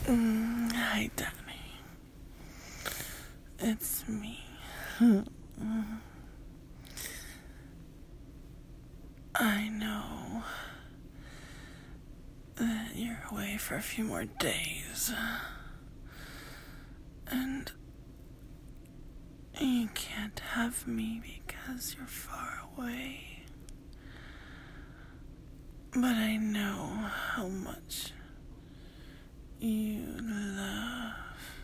Hi, Danny. It's me. I know that you're away for a few more days. And you can't have me because you're far away. But I know how much you love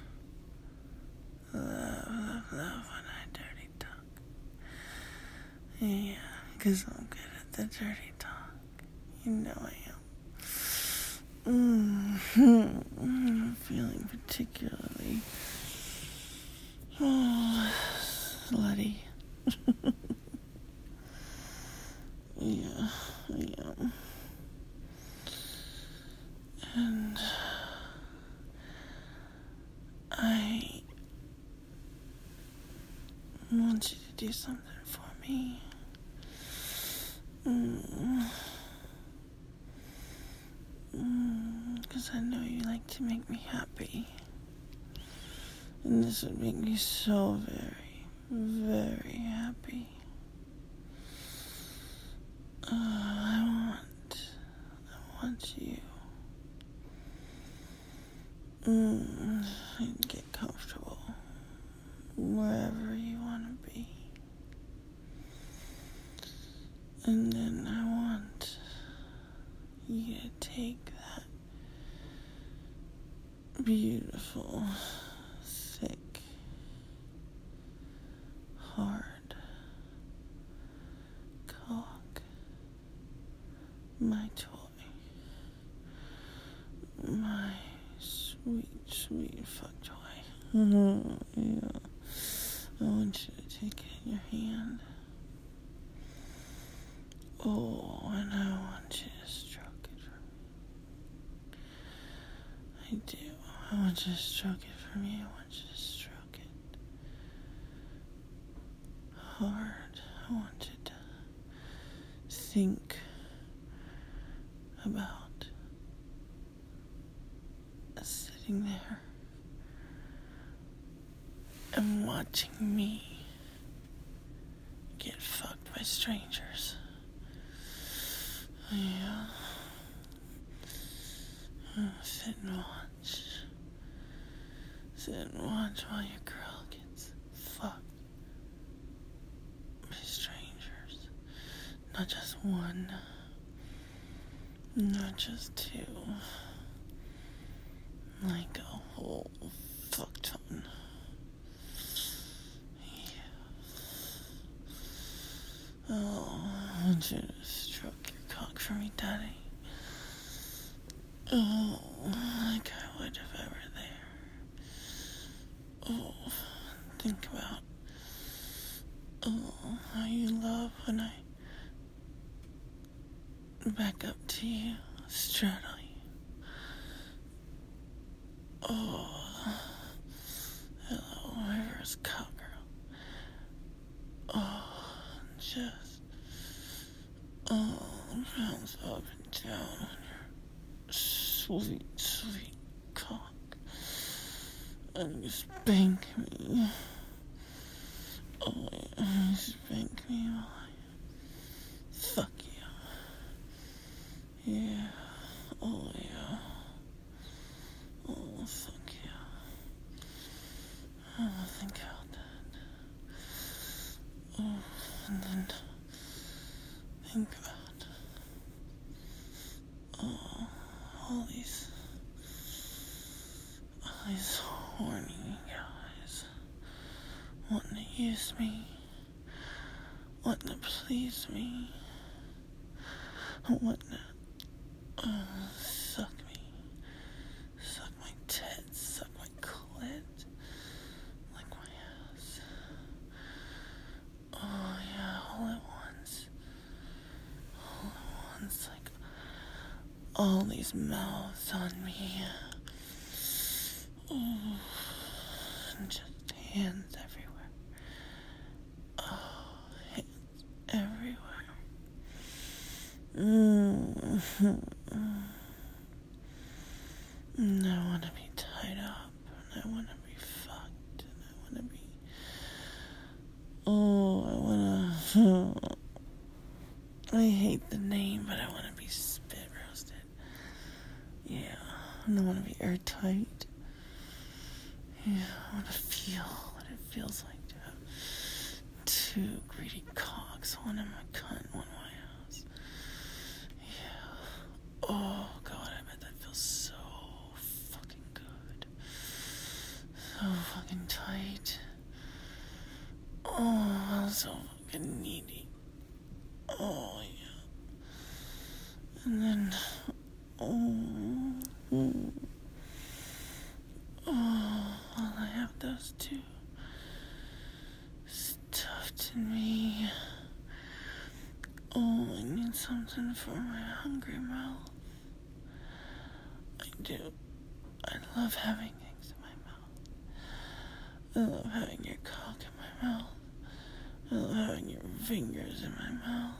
when I dirty talk. Yeah, because I'm good at the dirty talk. You know I am. I'm feeling particularly slutty. Yeah, I am. And I want you to do something for me. Because I know you like to make me happy. And this would make me so very, very happy. I want you. Get comfortable wherever you want to be. And then I want you to take that beautiful, thick, hard cock, my toy, my sweet, sweet fuck toy. Yeah. I want you to take it in your hand. Oh, and I want you to stroke it for me. I do. I want you to stroke it for me. I want you to stroke it hard. I want you to think about sitting there and watching me get fucked by strangers. Yeah. Sit and watch. Sit and watch while your girl gets fucked by strangers. Not just one. Not just two. Like a whole fuck ton. Oh, I want you to stroke your cock for me, Daddy. Oh, like I would if I were there. Oh, think about how you love when I back up to you, straddle you. Oh, hello, reverse cowgirl. Oh, just, bounce up and down on your sweet, sweet cock. And you spank me. Oh, yeah, you spank me while I fuck you. Yeah. Oh, yeah. Oh, fuck yeah. Oh, think about that. Oh, and then think about all these horny guys wanting to use me, wanting to please me, wanting to suck me, suck my tits, suck my clit, like my ass. Oh yeah, all at once, like all these mouths on me. Oh, and just hands everywhere. Oh, hands everywhere. And I want to be want to be fucked, and I want to be, oh, I want to, I hate the name, but I want to be spit roasted. Yeah, and I want to be airtight. Yeah, I want to feel what it feels like to have two greedy cocks, one in my cunt, one in my ass. Yeah. Oh, God, I bet that feels so fucking good. So fucking tight. Oh, I'm so fucking needy. Oh, yeah. And then, while I have those two stuffed in me, I need something for my hungry mouth. I do. I love having things in my mouth. I love having your cock in my mouth. I love having your fingers in my mouth.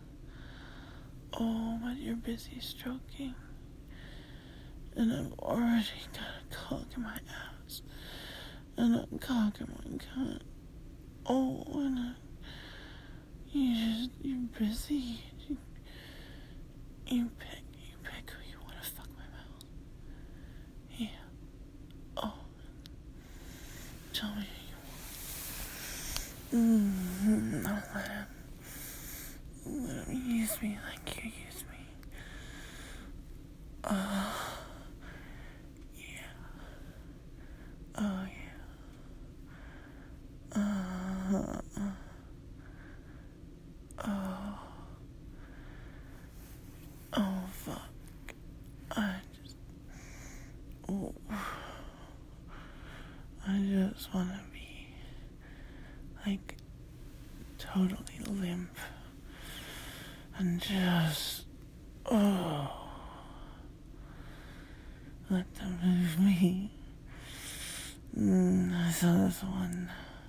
Oh, but you're busy stroking. And I've already got a cock in my ass. And a cock in my cunt. Oh, and you're busy. You pick who you want to fuck my mouth. Yeah. Oh. Tell me who you want. I'll let him use me like you use me. Yeah. Oh, yeah. Oh, fuck. I just want to be, like, totally limp. And just, let them move me. I saw this one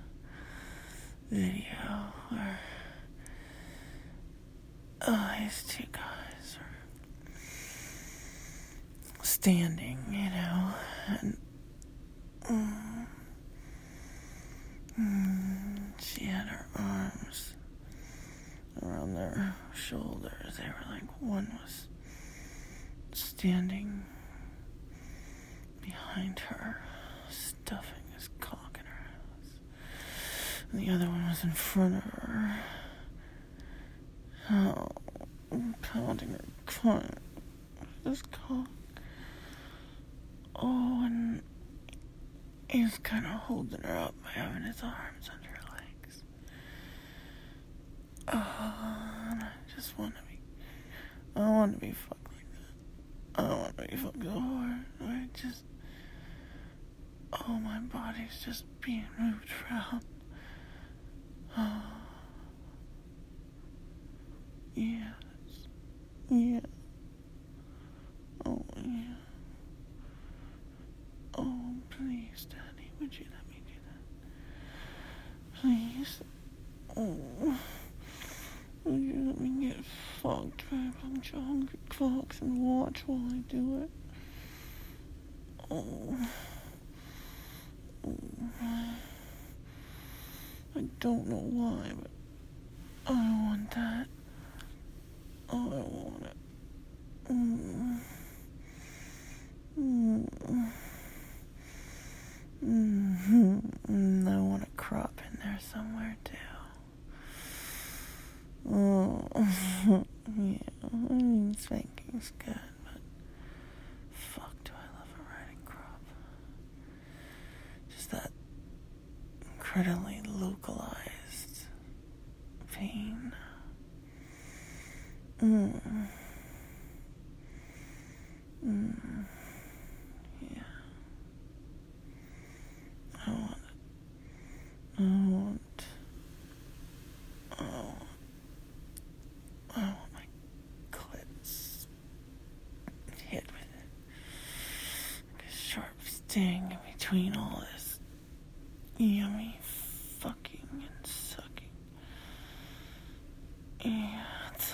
video where, these two guys are standing, and, she had her arms around their shoulders. They were like, one was standing behind her, stuffing his cock in her ass. And the other one was in front of her, pounding her cunt with his cock. Oh, and he was kind of holding her up by having his arms under her legs. And I just want to be, I want to be fucked like that. I want to be fucked so hard. My body's just being moved around. Yes. Yeah. Oh, yeah. Oh, please, Daddy, would you let me do that? Please? Oh, would you let me get fucked by a bunch of hungry cocks and watch while I do it? Oh. I don't know why, but I want that. Oh, I want it. I want a crop in there somewhere too. Oh, yeah. Spanking's good, but fuck, do I love a riding crop? Just that incredibly localized pain. Yeah. I want it. I want my clits hit with it. Like a sharp sting in between all this yummy fucking and sucking. Yeah, it's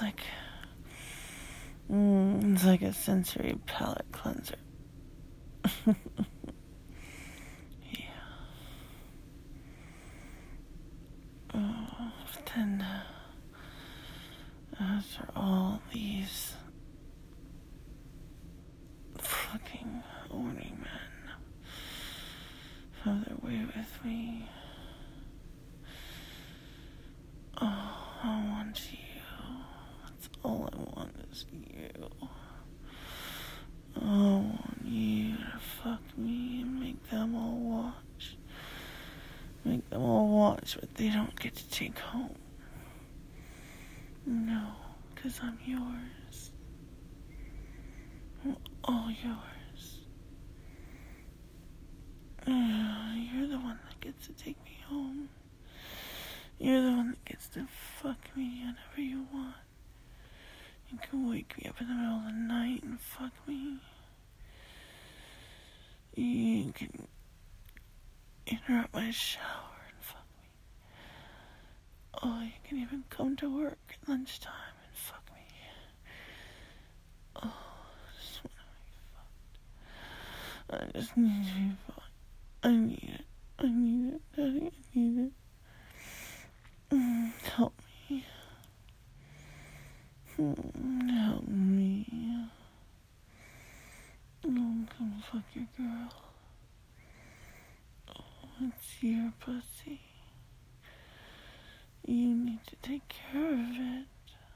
like a sensory palate cleanser. often after all these fucking horny men have their way with me. Oh, I want you. That's all I want is you. I want you to fuck me and make them all watch. Make them all watch what they don't get to take home. No, 'cause I'm yours. I'm all yours. You're the one that gets to take me home. You're the one that gets to fuck me whenever you want. You can wake me up in the middle of the night and fuck me. You can interrupt my shower and fuck me. Oh, you can even come to work at lunchtime and fuck me. Oh, I just want to be fucked. I just need to be fucked. I need it. I need it, Daddy. I need it. Help me. Help me. Oh, come fuck your girl. Oh, it's your pussy. You need to take care of it.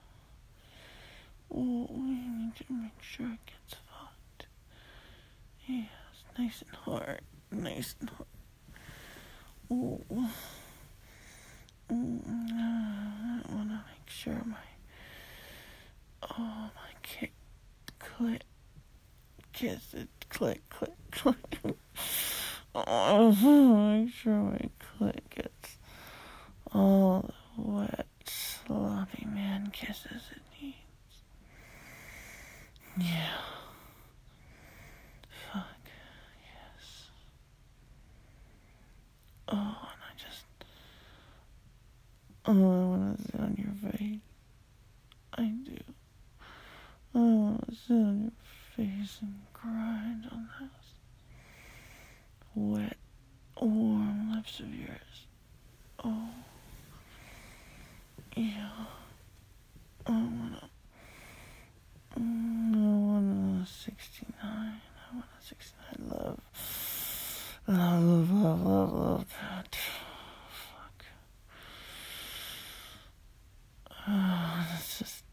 Oh, you need to make sure it gets fucked. Yes, nice and hard. Nice and hard. Oh. I want to make sure my clit kiss it, click. Oh, I want to make sure my clit gets all the wet, sloppy man kisses it needs. Yeah. Fuck. Yes. Oh, and I want to sit on your face. I do. I want to sit on your face and grind on those wet, warm lips of yours. Oh, yeah. I want a 69. I want a 69 love. Love that. Fuck. It's just,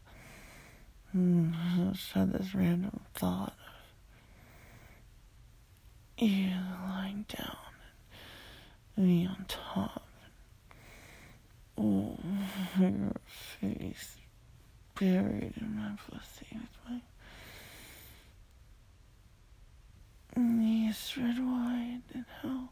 I just had this random thought of you lying down and me on top. Oh, your face buried in my pussy with my knees spread wide, and how,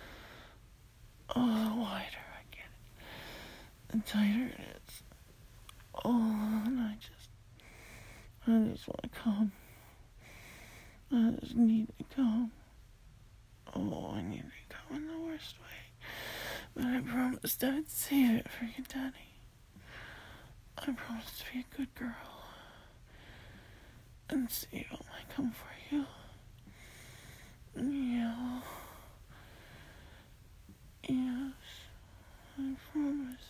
the wider I get it, the tighter it is. Oh, and I just want to come. I just need to come. Oh, I need to come in the worst way. But I promised I would save it for you, Daddy. I promised to be a good girl and save all my come for you. Yeah. Yes, I promised.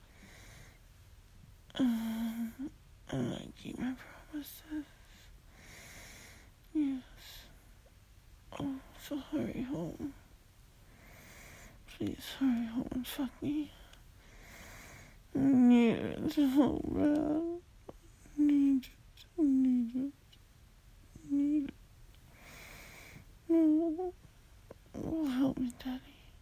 And I keep my promises. Yes. Oh, so hurry home. Please hurry home and fuck me. I need it so bad. Need it. Oh, help me, Daddy.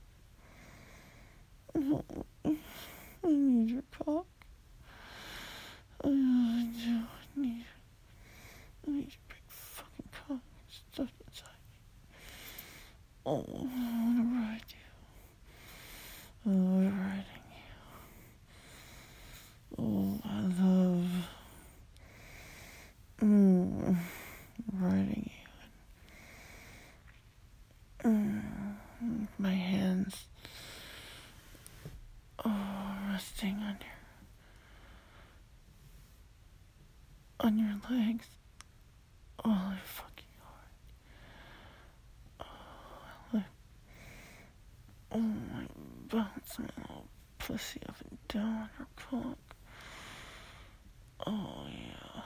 Help me. I need your cock. I do. I need your big fucking cock stuffed inside me. Oh, I want to ride you. I love riding you. Oh, I love riding you. With my hands resting on your legs. Oh, they're fucking hard. Oh, my bounce, my little pussy up and down your cock. Oh, yeah.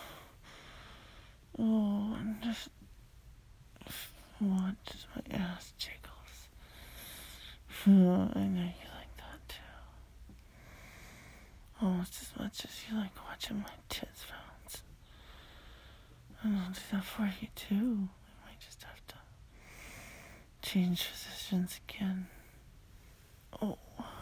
Oh, and just watch my ass jiggles. I know you like that too. Almost as much as you like watching my tits bounce. And I'll do that for you too. We might just have to change positions again. Oh.